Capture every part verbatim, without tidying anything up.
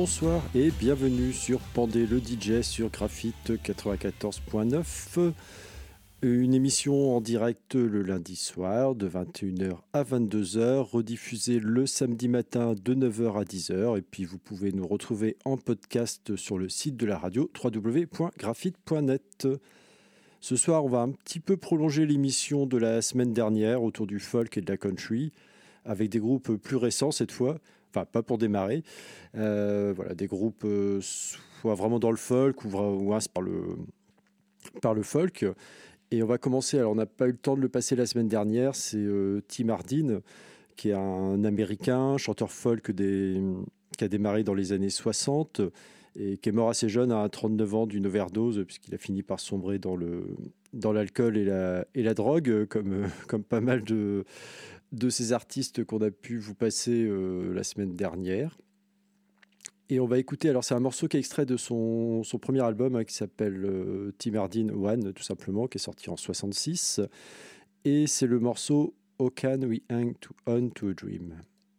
bonsoir et bienvenue sur Pandé le D J sur Graphite quatre-vingt-quatorze point neuf. Une émission en direct le lundi soir de vingt et une heures à vingt-deux heures, rediffusée le samedi matin de neuf heures à dix heures. Et puis vous pouvez nous retrouver en podcast sur le site de la radio w w w point graphite point net. Ce soir, on va un petit peu prolonger l'émission de la semaine dernière autour du folk et de la country, avec des groupes plus récents cette fois. Enfin, pas pour démarrer. Euh, voilà, des groupes euh, soit vraiment dans le folk ou, ou hein, par, le, par le folk. Et on va commencer. Alors, on n'a pas eu le temps de le passer la semaine dernière. C'est euh, Tim Hardin, qui est un Américain, chanteur folk des, qui a démarré dans les années soixante et qui est mort assez jeune, à trente-neuf ans, d'une overdose, puisqu'il a fini par sombrer dans, le, dans l'alcool et la, et la drogue, comme, comme pas mal de. de ces artistes qu'on a pu vous passer euh, la semaine dernière. Et on va écouter, alors c'est un morceau qui est extrait de son, son premier album hein, qui s'appelle euh, Tim Hardin One, tout simplement, qui est sorti en soixante-six. Et c'est le morceau How Can We Hang to, On to a Dream.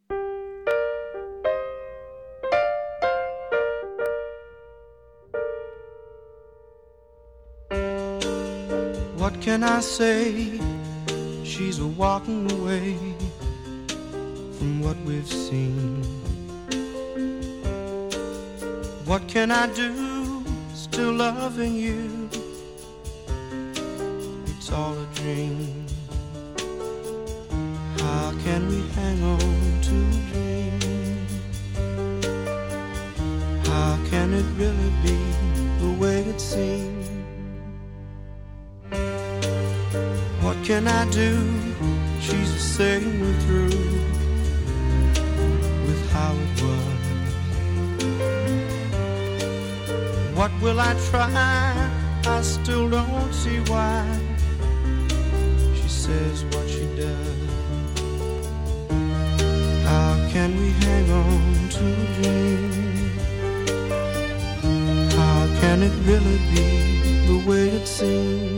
What can I say? She's walking away from what we've seen. What can I do? Still loving you. It's all a dream. How can we hang on to a dream? How can it really be the way it seems? What can I do? She's saying we're through with how it was. What will I try? I still don't see why she says what she does. How can we hang on to a dream? How can it really be the way it seems?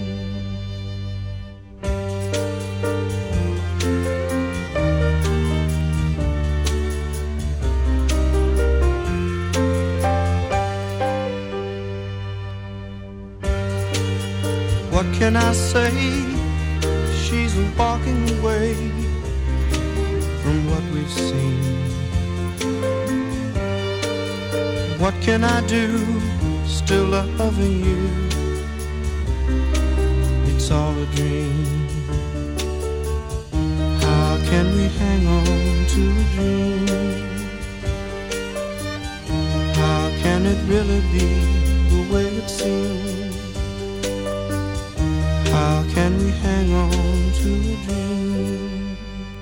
What can I say? She's walking away from what we've seen. What can I do? Still loving you. It's all a dream. How can we hang on to a dream? How can it really be the way it seems? How can we hang on to a dream?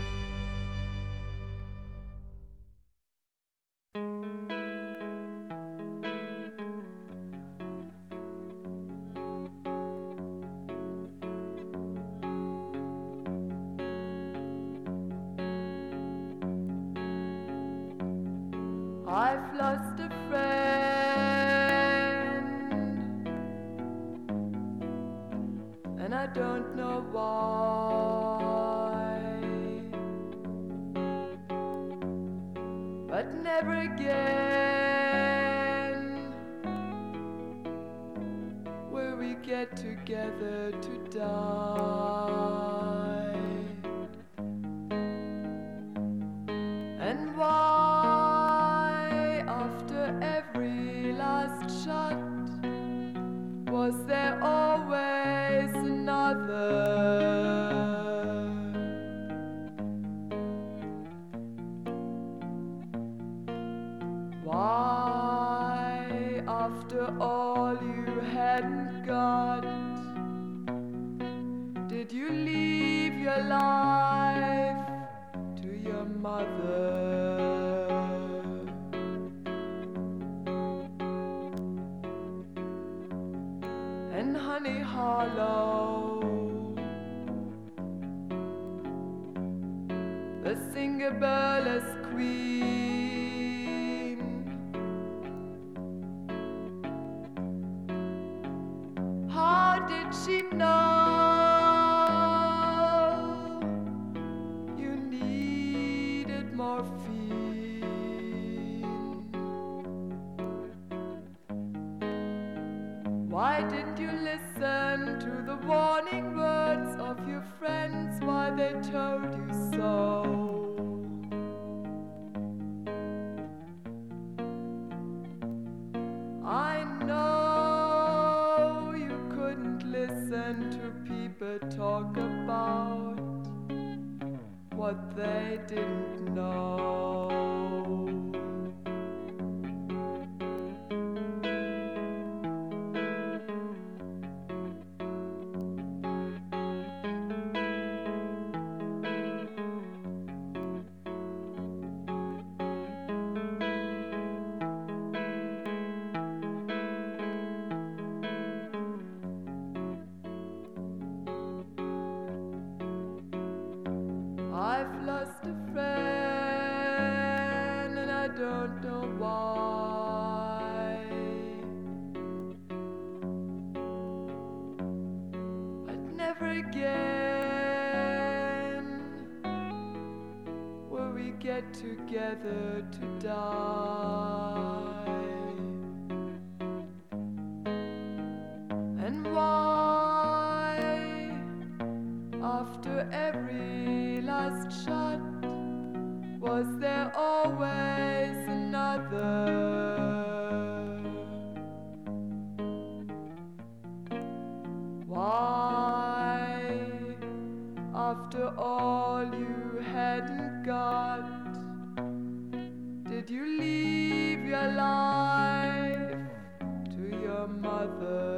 I've lost a friend, and I don't know why, but never again will we get together to die. And why, after every last shot, was there always another? Why, after all you hadn't got, did you leave your life to your mother? And Honey Hollow, the singer burlesque queen, how did she know you needed morphine? Why didn't you listen to the warning words of your friends while they told you so? I know you couldn't listen to people talk about what they didn't know. I've lost a friend and I don't know why. But never again will we get together to die. And why, after every last shot, was there always another? Why, after all you hadn't got, did you leave your life to your mother?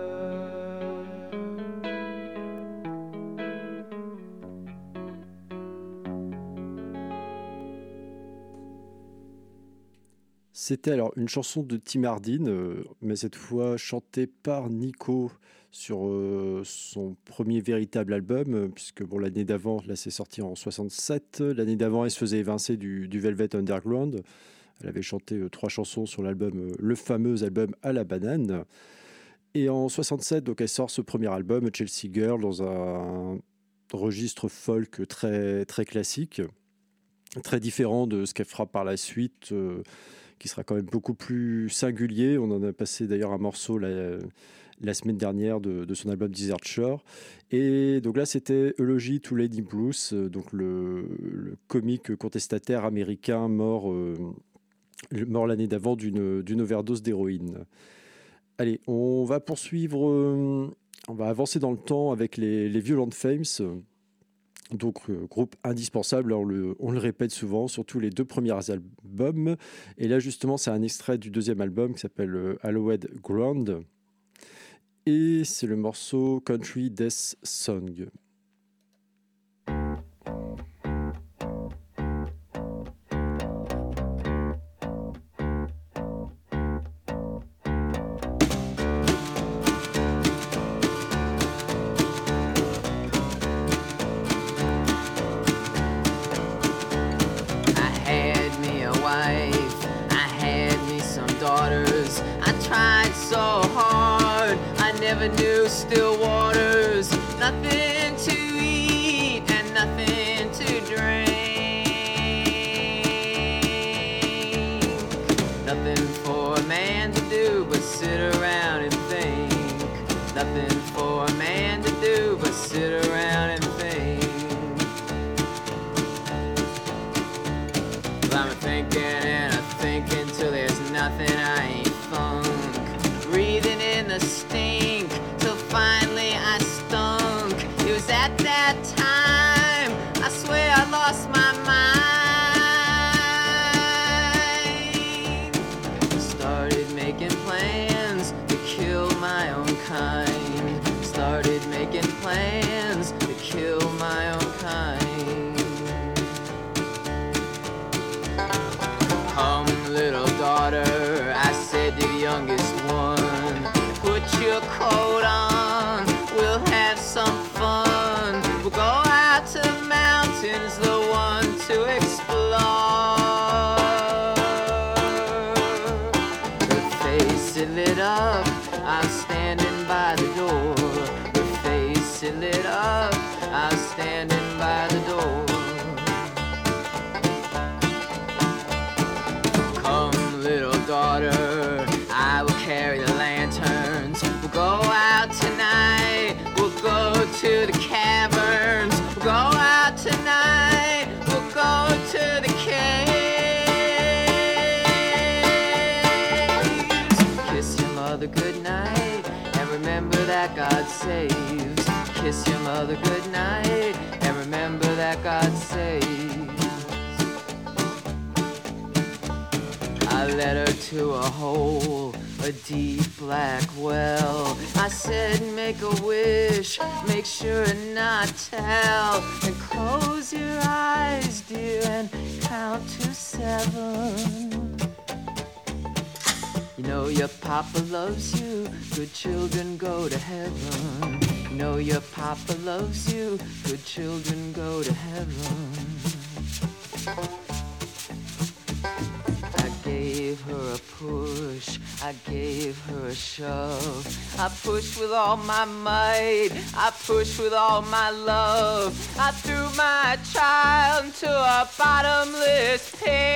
C'était alors une chanson de Tim Hardin, euh, mais cette fois chantée par Nico sur euh, son premier véritable album, euh, puisque bon, l'année d'avant, là c'est sorti en soixante-sept, l'année d'avant elle se faisait évincer du, du Velvet Underground. Elle avait chanté euh, trois chansons sur l'album, euh, le fameux album À la banane. Et en soixante-sept, donc elle sort ce premier album, Chelsea Girl, dans un registre folk très, très classique, très différent de ce qu'elle fera par la suite, euh, qui sera quand même beaucoup plus singulier. On en a passé d'ailleurs un morceau la, la semaine dernière de, de son album Desert Shore. Et donc là, c'était Eulogy to Lady Blues, donc le, le comique contestataire américain mort, euh, mort l'année d'avant d'une, d'une overdose d'héroïne. Allez, on va poursuivre, euh, on va avancer dans le temps avec les, les Violent Femmes. Donc, euh, groupe indispensable, on le, on le répète souvent, surtout les deux premiers albums. Et là, justement, c'est un extrait du deuxième album qui s'appelle euh, Hallowed Ground. Et c'est le morceau Country Death Song. Never knew still waters, nothing to eat and nothing to drink. Nothing for a man to do but sit around and think. Nothing for a man to do but sit around and think. Well, I'm thinking and I'm thinking till there's nothing I ain't thunk. Breathing in the stink till finally I stunk. It was at that time I swear I lost my mind. Started making plans to kill my own kind. Started making plans to kill my own kind. Come, little daughter, I said to the youngest one, put your coat on, we'll have some fun. We'll go out to the mountains, the one to explore. Her face it lit up, I was standing by the door. Her face it lit up, I was standing by the door. Come, little daughter, I will carry the lanterns. We'll go out mother good night, and remember that God saves. Kiss your mother good night, and remember that God saves. I led her to a hole, a deep black well. I said make a wish, make sure not tell, and close your eyes, dear, and count to seven. You know your papa loves you, good children go to heaven. You know your papa loves you, good children go to heaven. I gave her a push, I gave her a shove. I pushed with all my might, I pushed with all my love. I threw my child into a bottomless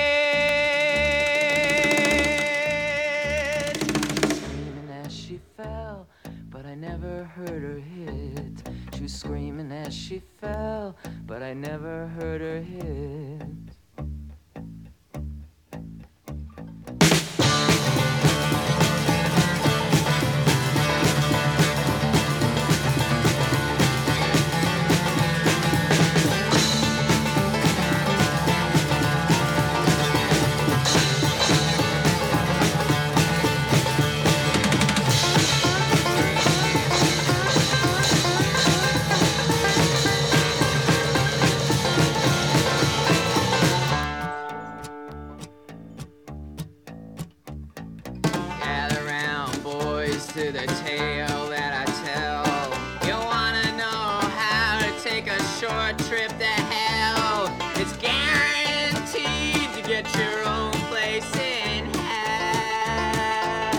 pit. Screaming as she fell, but I never heard her hit. She was screaming as she fell, but I never heard her hit. To the tale that I tell. You wanna know how to take a short trip to hell? It's guaranteed to get your own place in hell.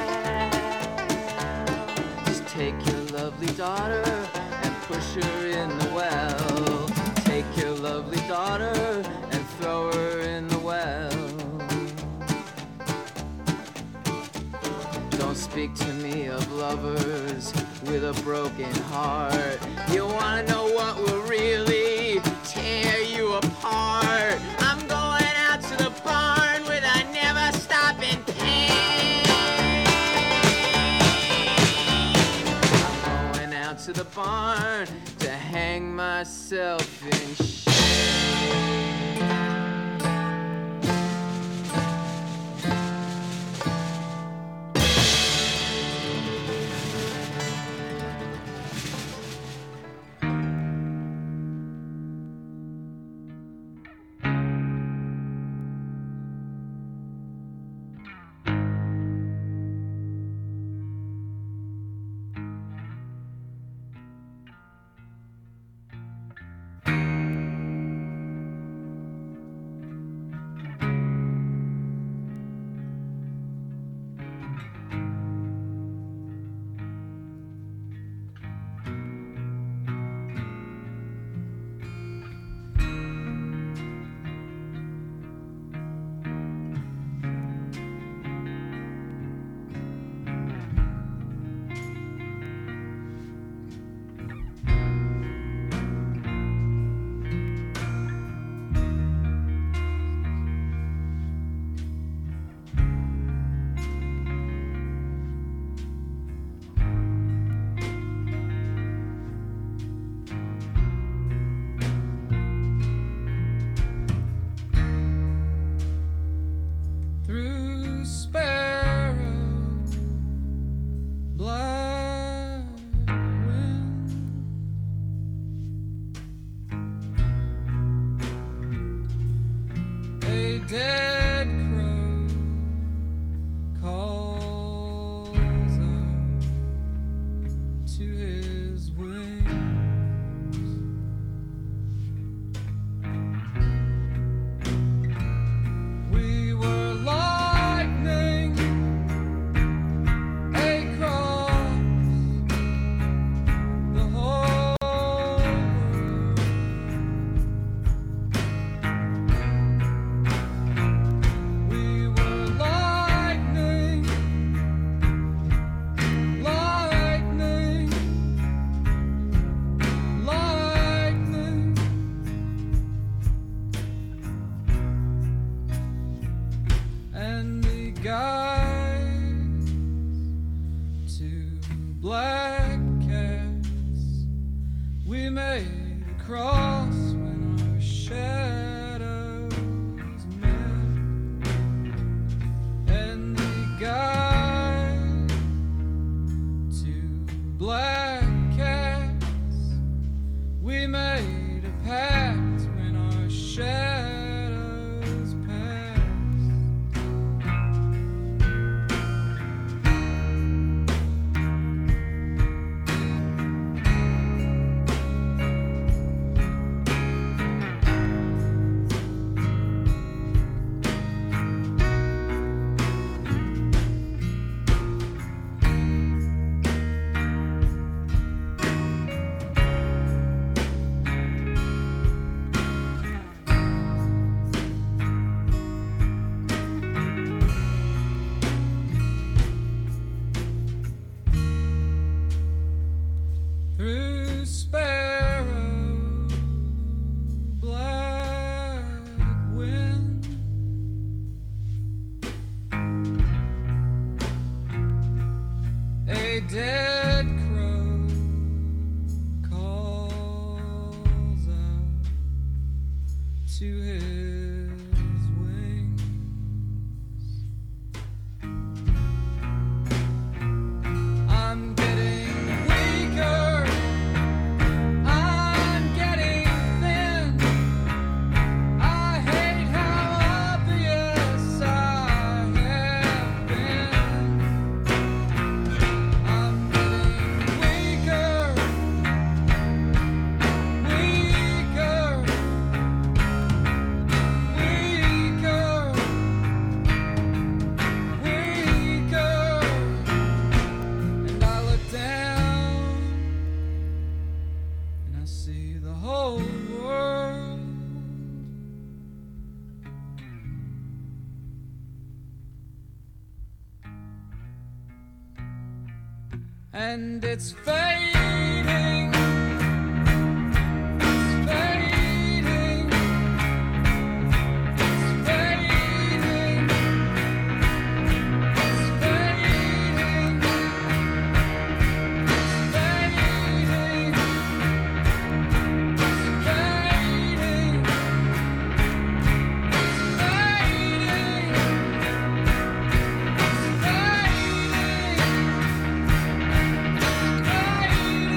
Just take your lovely daughter and push her in the well. Take your lovely daughter and throw her in the well. Don't speak to me of lovers with a broken heart. You wanna know what will really tear you apart? I'm going out to the barn with a never stopping pain. I'm going out to the barn to hang myself in shame. black cats. We made a cross when our shadows met, and the guide to black cats. We made a pact when our shadows passed. Through sparrow, black wind, a dead crow calls out to his wings. I'm getting weaker, I'm getting thin. I hate how obvious I have been. I'm getting weaker, weaker, weaker, weaker. And I look down and I see the whole world. And it's fading, it's fading, it's fading, it's fading, it's fading, it's fading, it's fading, it's fading.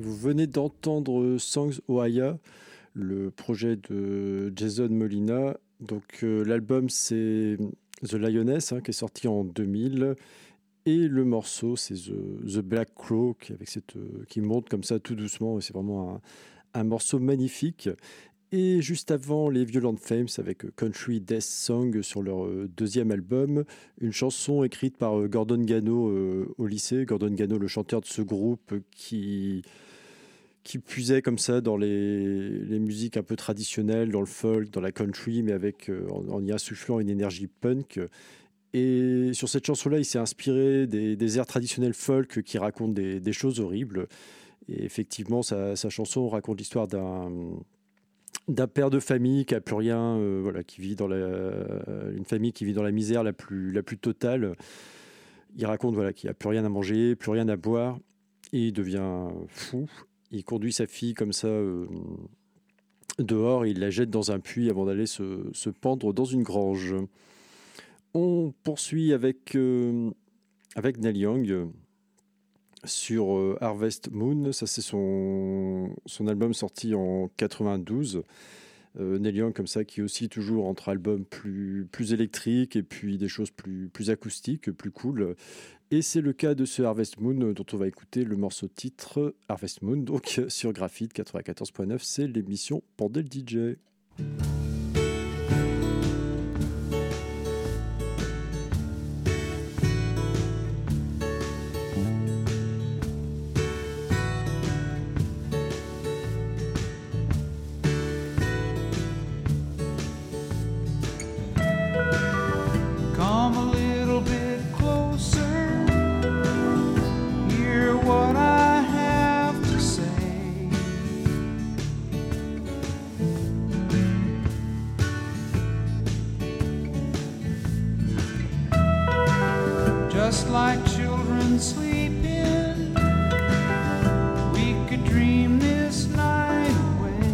Vous venez d'entendre Songs Ohia, le projet de Jason Molina. Donc euh, l'album c'est The Lioness hein, qui est sorti en deux mille et le morceau c'est The, The Black Crow qui, avec cette, euh, qui monte comme ça tout doucement et c'est vraiment un, un morceau magnifique. Et juste avant les Violent Femmes avec Country Death Song sur leur euh, deuxième album, une chanson écrite par euh, Gordon Gano euh, au lycée. Gordon Gano, le chanteur de ce groupe euh, qui, qui puisait comme ça dans les, les musiques un peu traditionnelles, dans le folk, dans la country, mais avec, euh, en, en y insufflant une énergie punk. Et sur cette chanson-là, il s'est inspiré des, des airs traditionnels folk qui racontent des, des choses horribles. Et effectivement, sa, sa chanson raconte l'histoire d'un... d'un père de famille qui a plus rien, euh, voilà, qui vit dans la, une famille qui vit dans la misère la plus, la plus totale. Il raconte voilà, qu'il n'a plus rien à manger, plus rien à boire, et il devient fou. Il conduit sa fille comme ça euh, dehors, et il la jette dans un puits avant d'aller se, se pendre dans une grange. On poursuit avec, euh, avec Neil Young sur euh, Harvest Moon. Ça, c'est son, son album sorti en quatre-vingt-douze. Euh, Neil Young, comme ça, qui est aussi toujours entre albums plus, plus électriques et puis des choses plus, plus acoustiques, plus cool. Et c'est le cas de ce Harvest Moon dont on va écouter le morceau titre Harvest Moon, donc sur Graphite quatre-vingt-quatorze point neuf. C'est l'émission Pandé le D J. Come a little bit closer, hear what I have to say. Just like children sleeping, we could dream this night away.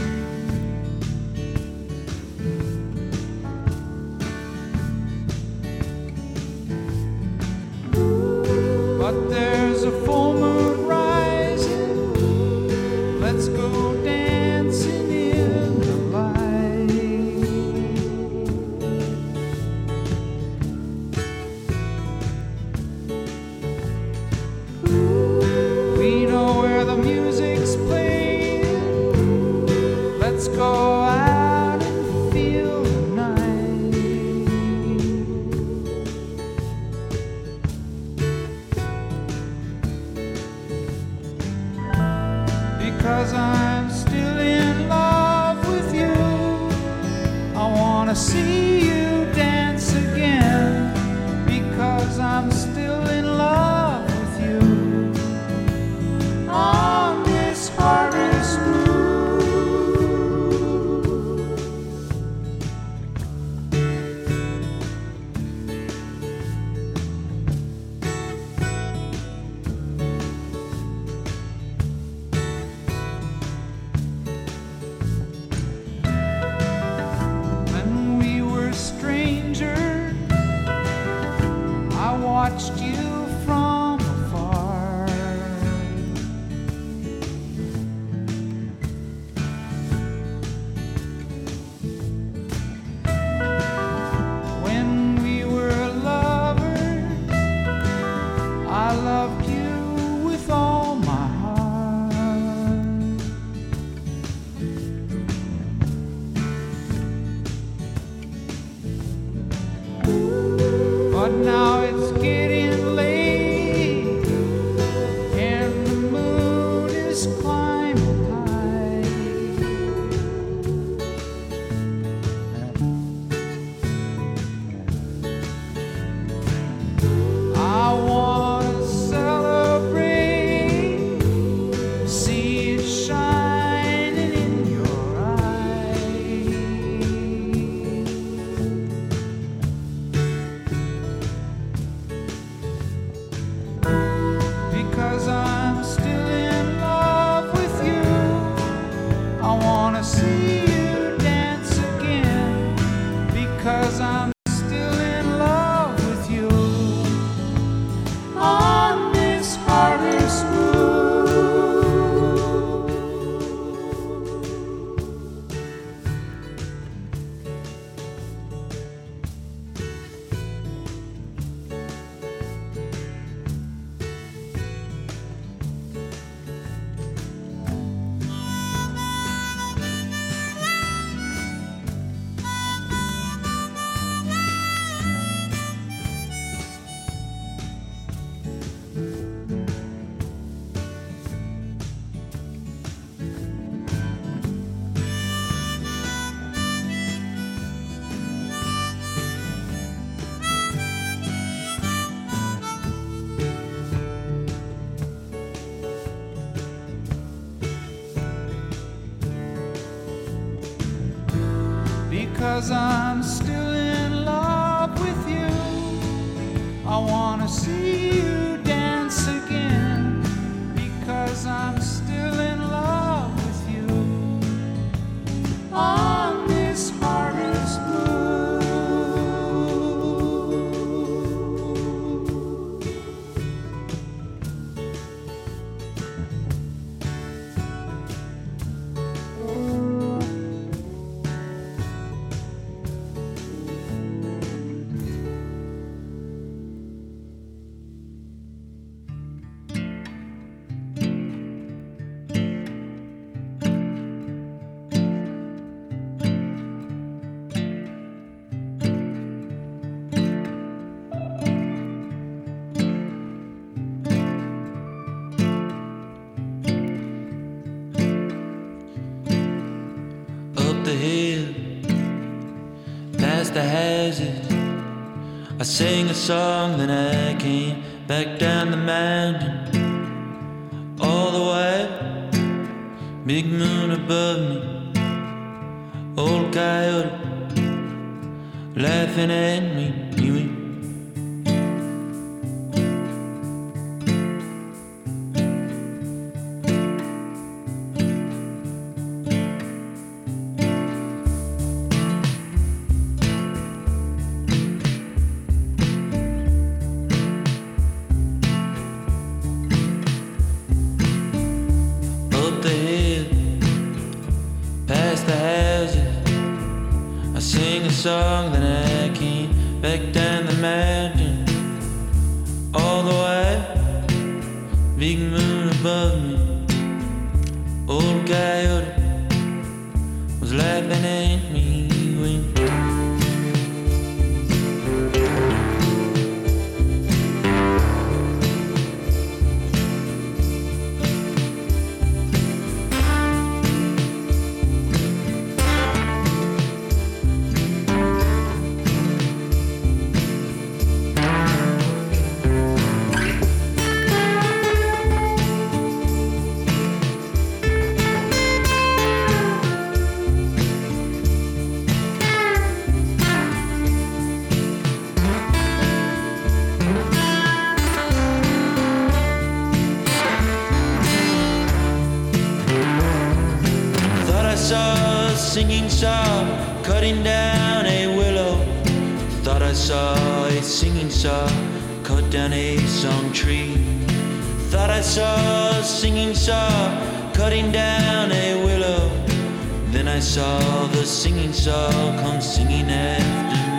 But there's a full moon rising. Let's go dancing in the light. We know where the music's playing. Let's go out and feel the night. Because I'm still in love with you, I wanna see you dance again. Because I'm still in love with you on this harvest moon. When we were strangers, because I'm still in love with you. I wanna see you dance again because I'm still in love with you. On this harvest moon. The houses, I sing a song, then I came back down the mountain. All the while, big moon above me, old coyote laughing at me. Song, then I came back down the mountain. All the while, big moon above me, old coyote was laughing at me. Singing saw cutting down a willow. Thought I saw a singing saw cut down a song tree. Thought I saw a singing saw cutting down a willow. Then I saw the singing saw come singing after me.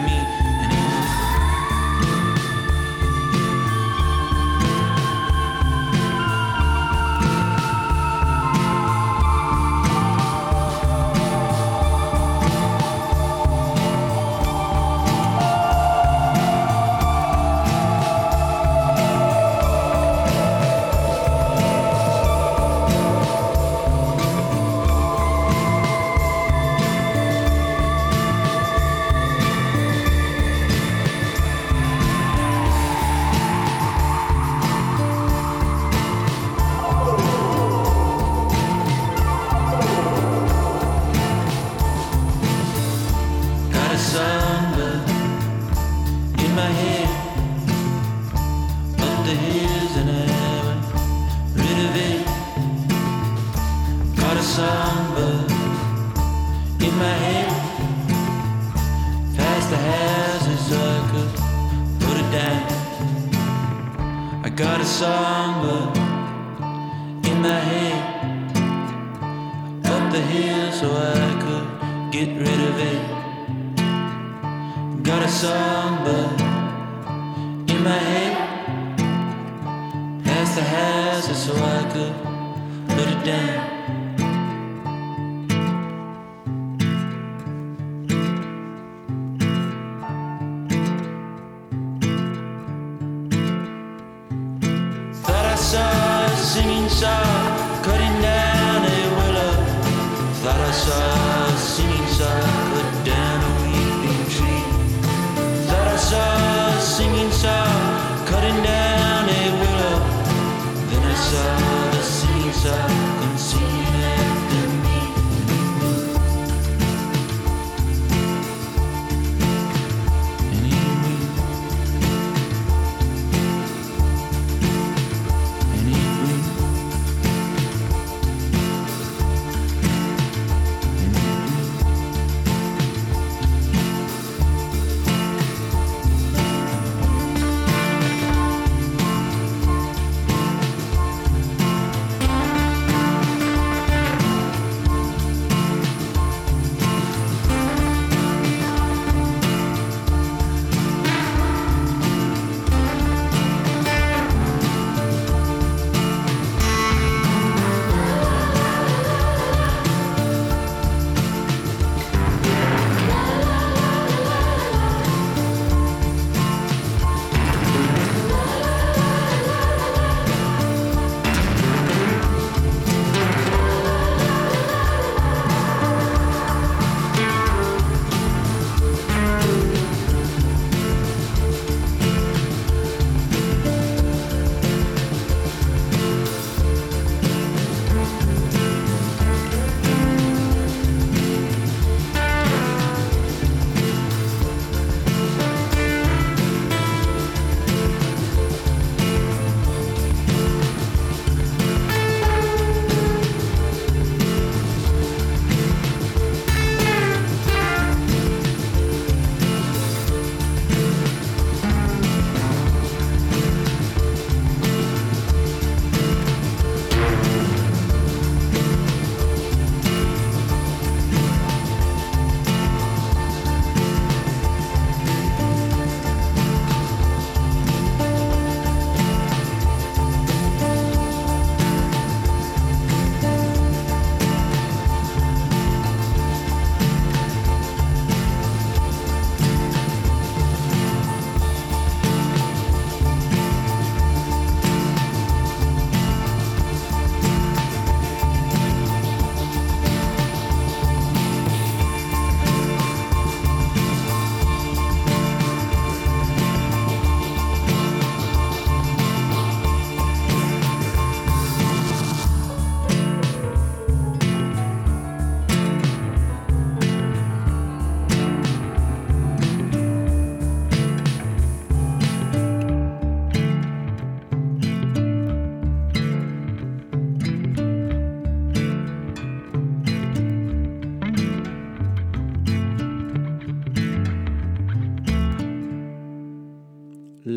Cutting down a willow, then I saw the singing saw come singing.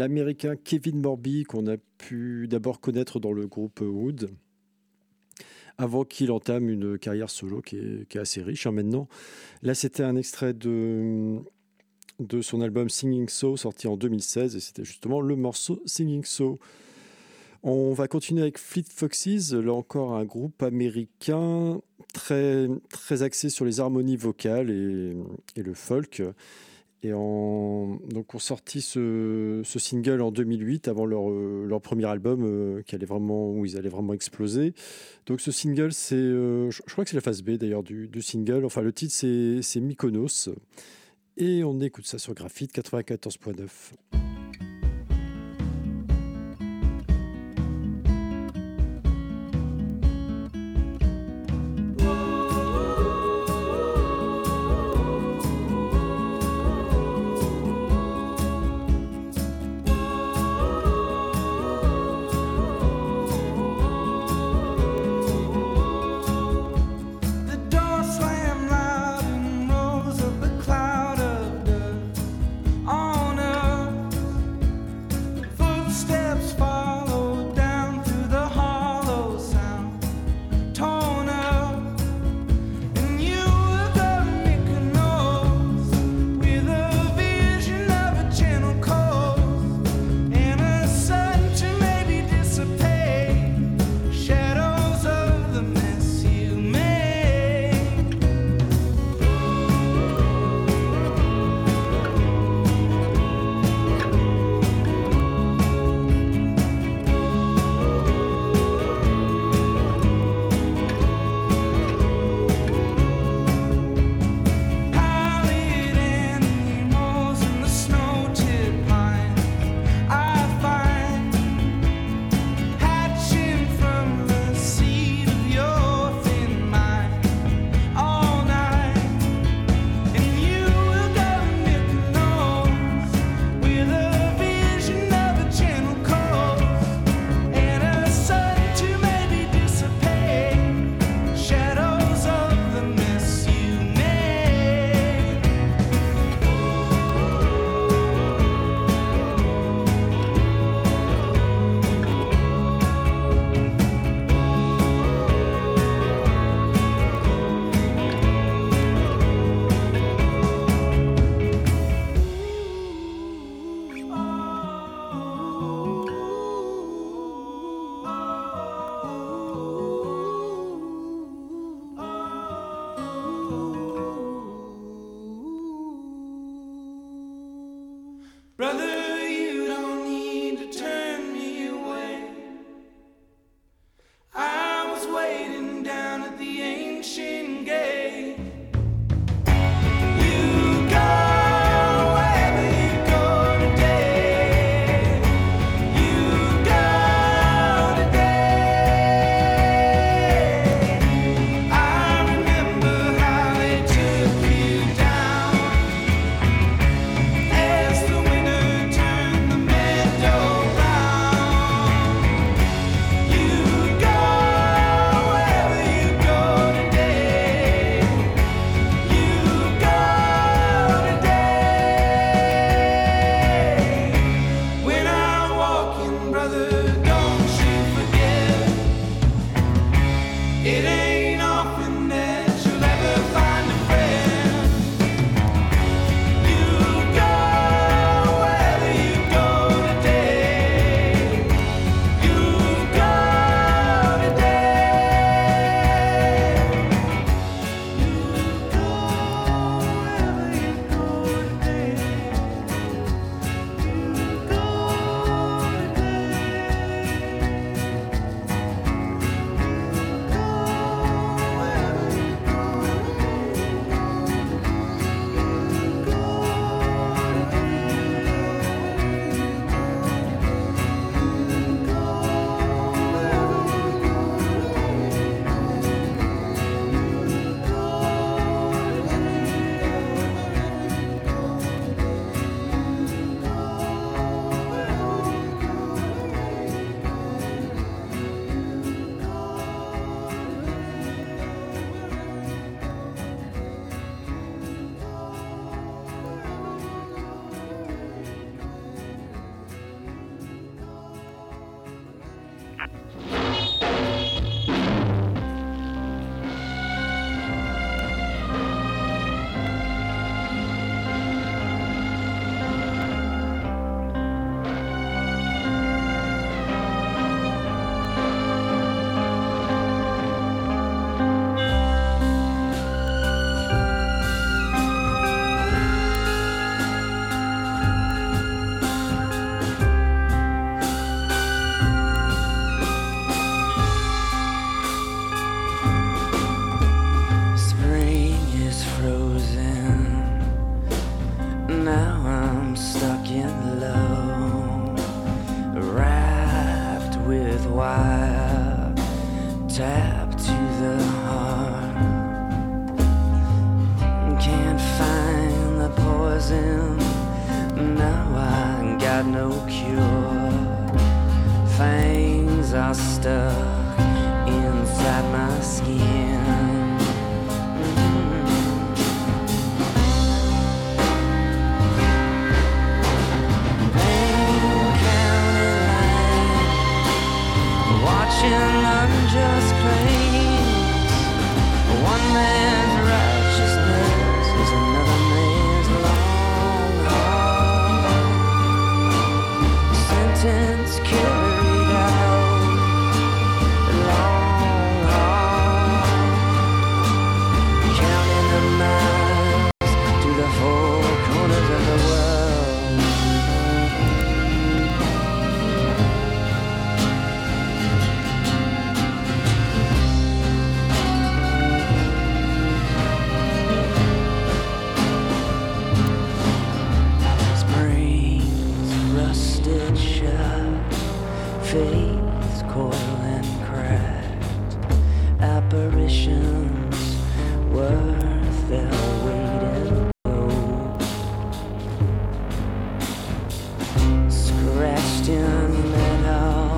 l'Américain Kevin Morby, qu'on a pu d'abord connaître dans le groupe Wood, avant qu'il entame une carrière solo qui est, qui est assez riche hein, maintenant. Là, c'était un extrait de, de son album Singing So, sorti en deux mille seize, et c'était justement le morceau Singing So. On va continuer avec Fleet Foxes, là encore un groupe américain très, très axé sur les harmonies vocales et, et le folk. Et en, donc on sorti ce, ce single en deux mille huit avant leur, leur premier album euh, qui allait vraiment, où ils allaient vraiment exploser. Donc ce single, c'est, euh, je, je crois que c'est la phase B d'ailleurs du, du single. Enfin le titre c'est, c'est Mykonos. Et on écoute ça sur Graphite quatre-vingt-quatorze point neuf. Brother, you don't need to turn me away. I was waiting down at the ancient gate. You go wherever you go today. You go today. I remember how they took you down as the winter turned the meadow brown. You go wherever you go today. no cure. Fangs are stuck inside my skin. Watching unjust claims. One man's righteousness is another man's long haul. Sentence carried out, long haul. Counting the miles to the four corners of the world. Faith's coil and cracked, apparitions worth their weight in gold, scratched in metal,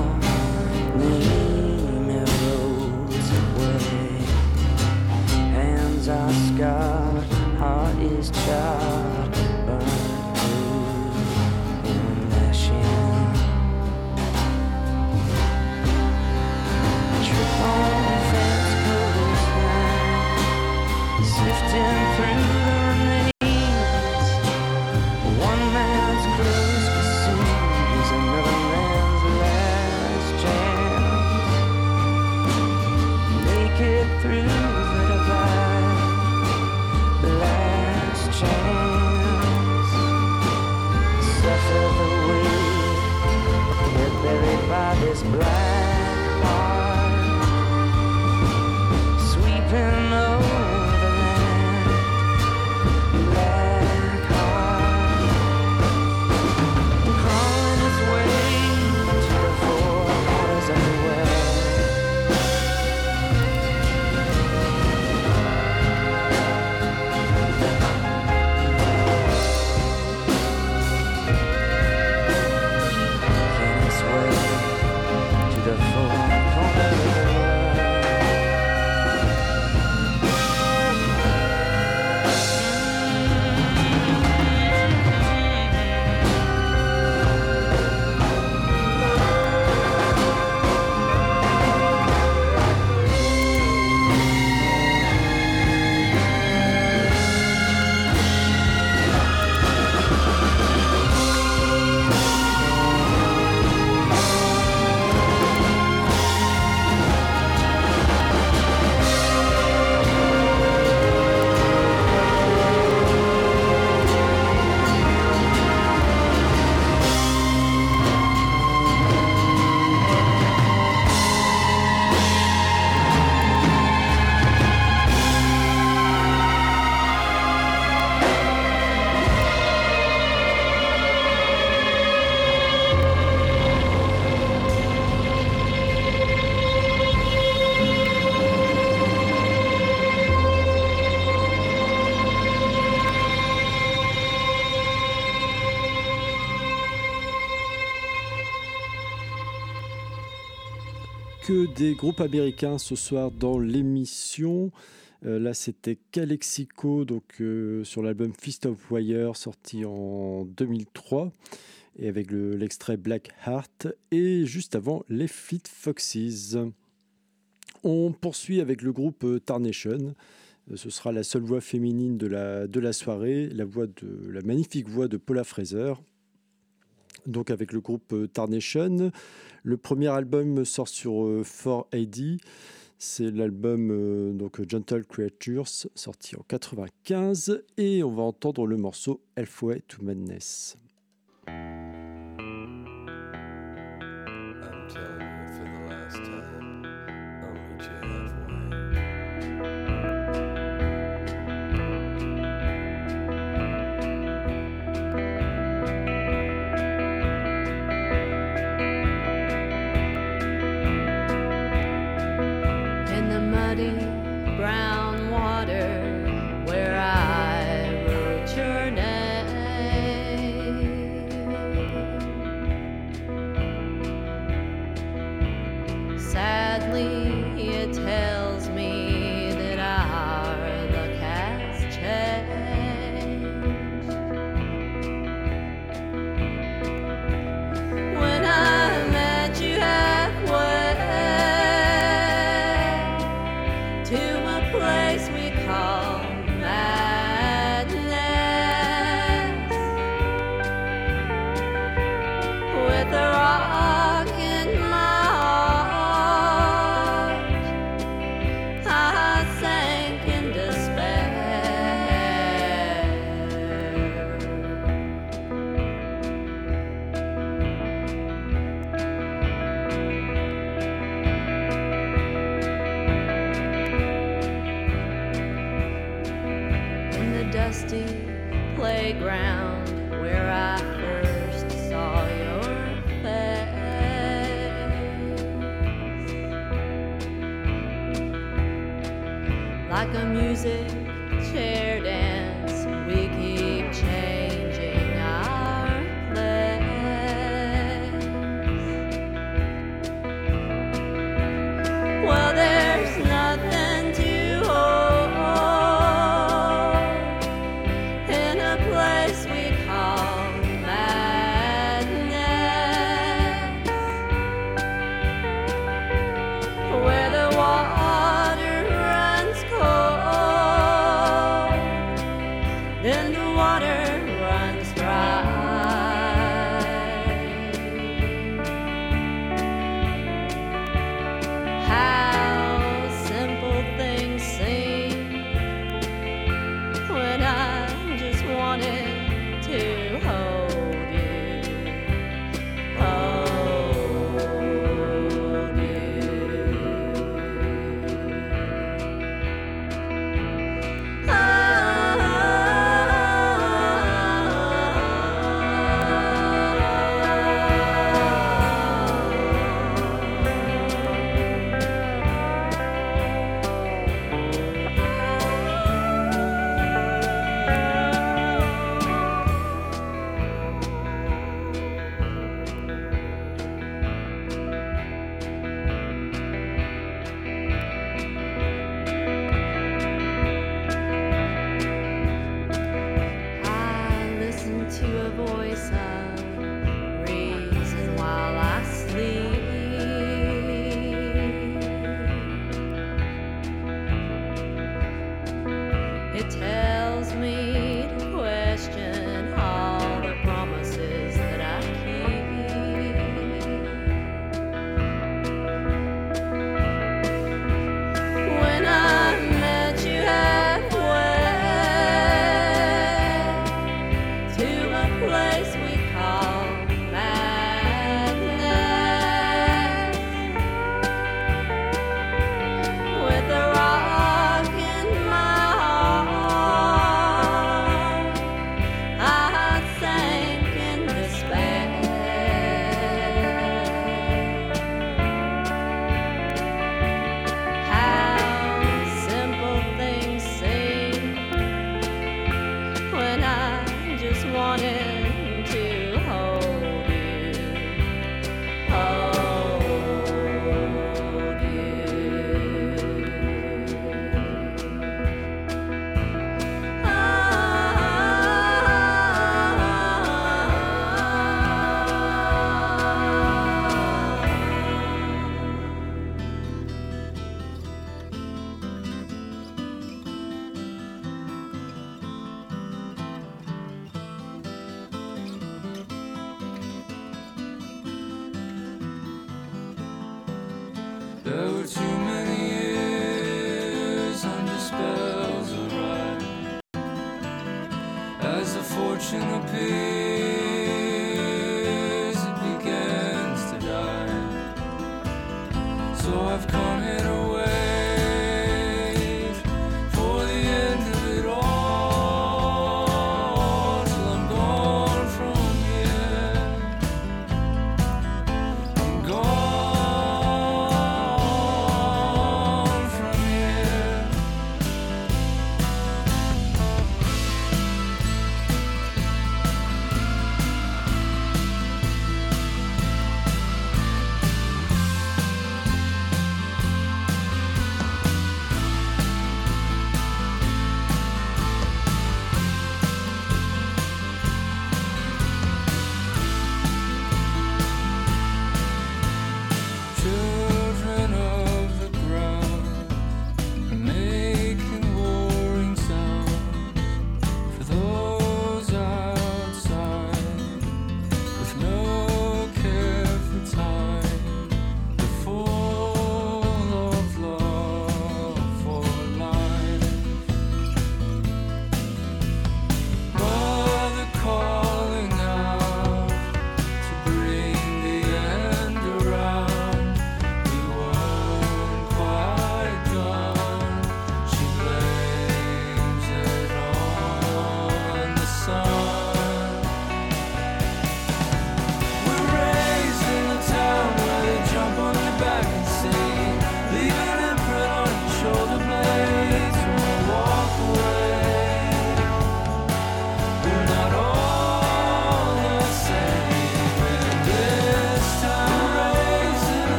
name erodes away. Hands are scarred, heart is charred, burned through and mashing. Sifting through the remains. One man's close pursuit is another man's last chance. Make it through the divide, the last chance. Suffer the weight, get buried by this black heart, sweeping over. Que des groupes américains ce soir dans l'émission. Euh, là, c'était Calexico, donc euh, sur l'album Fist of Wire, sorti en deux mille trois, et avec le, l'extrait Black Heart, et juste avant, les Fleet Foxes. On poursuit avec le groupe Tarnation. Euh, ce sera la seule voix féminine de la, de la soirée, la, voix de, la magnifique voix de Paula Fraser. Donc avec le groupe Tarnation. Le premier album sort sur euh, four A D. C'est l'album euh, donc Gentle Creatures, sorti en quatre-vingt-quinze. Et on va entendre le morceau Halfway to Madness. I'm telling you for the last time, I'll meet you halfway. In the muddy brown water where I wrote your name, dusty playground where I first saw your face. Like a music chair dance, we keep changing our place. Well, there's nothing to hold in a place we call madness, where the water runs cold, then the water runs dry. How simple things seem when I just wanted to hold you, hold I listen to a voice of reason while I sleep. It tells me to question all the promises that I keep. When I met you halfway to a place we call madness, with a rock in my heart, I sank in despair. How simple things seem when I just wanted to hold you, hold you. There were too many years under spells of rhyme. As the fortune appears, it begins to die. So I've come here to wait for the end of it all, till I'm gone from here. I'm gone from here.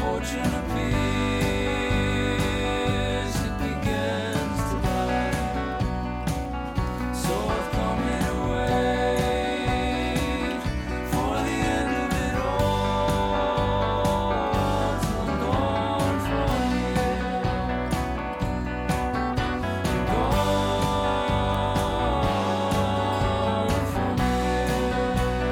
fortune appears, it begins to die. So I've come here to wait for the end of it all, till I'm gone from here. Gone from here.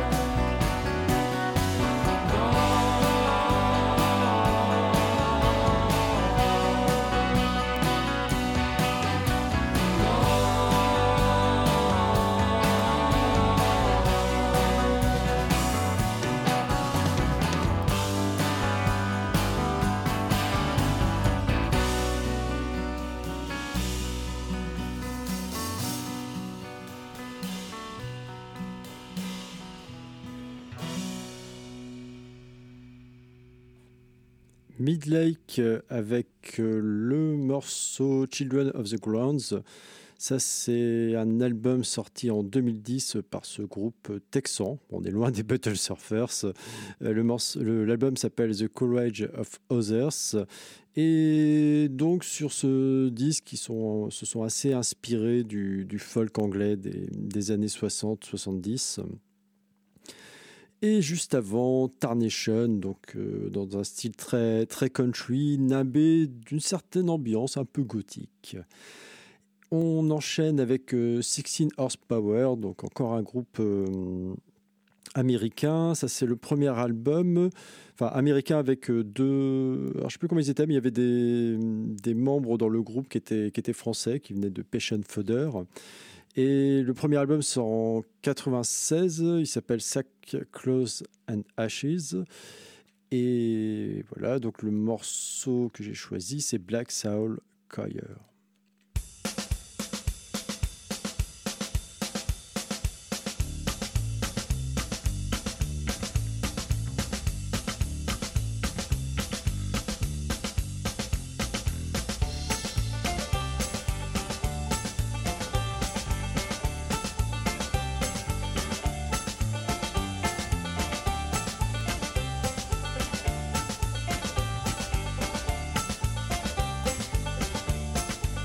Midlake euh, avec euh, le morceau Children of the Grounds. Ça, c'est un album sorti en deux mille dix par ce groupe texan. On est loin des Buttle Surfers. Euh, le morceau- le- l'album s'appelle The Courage of Others. Et donc, sur ce disque, ils sont, se sont assez inspirés du, du folk anglais des, des années soixante soixante-dix. Et juste avant, Tarnation, donc euh, dans un style très, très country, nimbé d'une certaine ambiance un peu gothique. On enchaîne avec euh, seize Horsepower, donc encore un groupe euh, américain. Ça, c'est le premier album, enfin américain avec euh, deux. Alors, je ne sais plus comment ils étaient, mais il y avait des, des membres dans le groupe qui étaient, qui étaient français, qui venaient de Patient Fodder. Et le premier album sort en quatre-vingt-seize, il s'appelle Sackcloth and Ashes. Et voilà, donc le morceau que j'ai choisi, c'est Black Soul Choir. Thank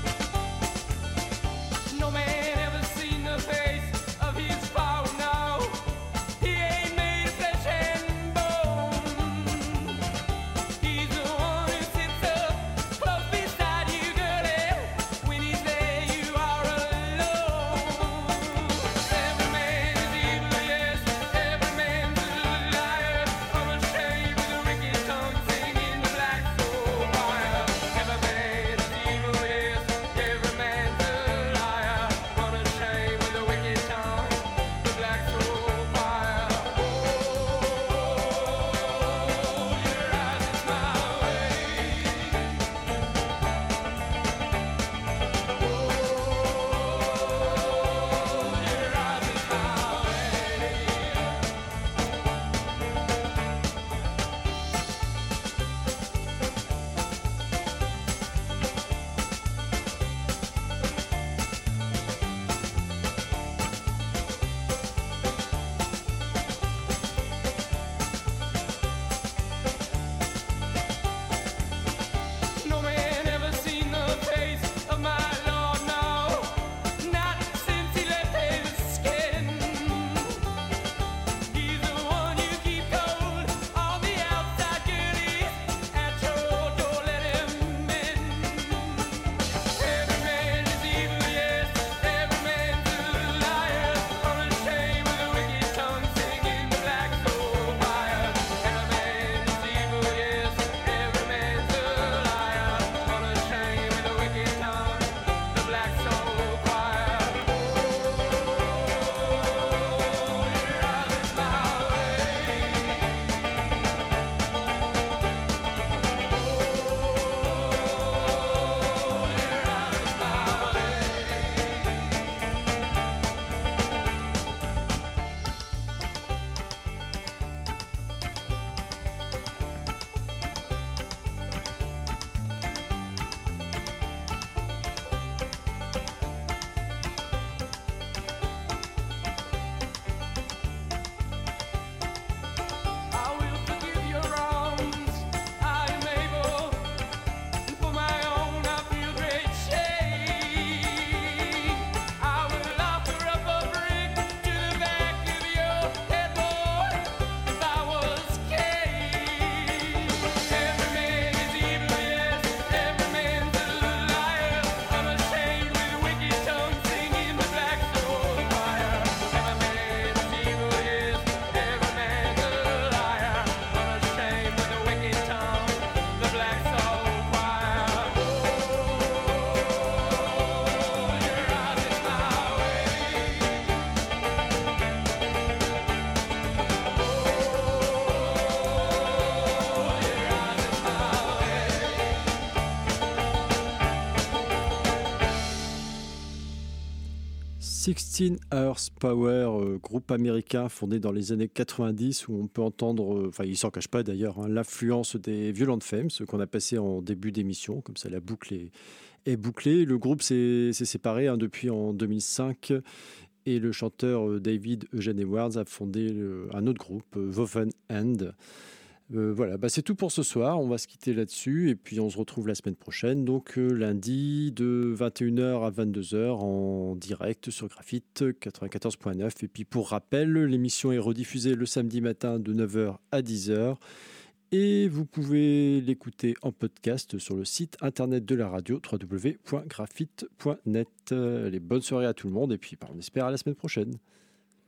sixteen Earth Power, euh, groupe américain fondé dans les années quatre-vingt-dix, où on peut entendre, enfin euh, il s'en cache pas d'ailleurs, hein, l'influence des Violent Femmes, ce qu'on a passé en début d'émission, comme ça la boucle est, est bouclée. Le groupe s'est, s'est séparé hein, depuis en deux mille cinq, et le chanteur euh, David Eugene Edwards a fondé euh, un autre groupe, euh, Woven Hand. Euh, voilà, bah c'est tout pour ce soir. On va se quitter là-dessus et puis on se retrouve la semaine prochaine, donc euh, lundi de vingt et une heures à vingt-deux heures en direct sur Graphite quatre-vingt-quatorze point neuf. Et puis pour rappel, l'émission est rediffusée le samedi matin de neuf heures à dix heures et vous pouvez l'écouter en podcast sur le site internet de la radio w w w point graphite point net. Les bonnes soirées à tout le monde et puis bah, on espère à la semaine prochaine.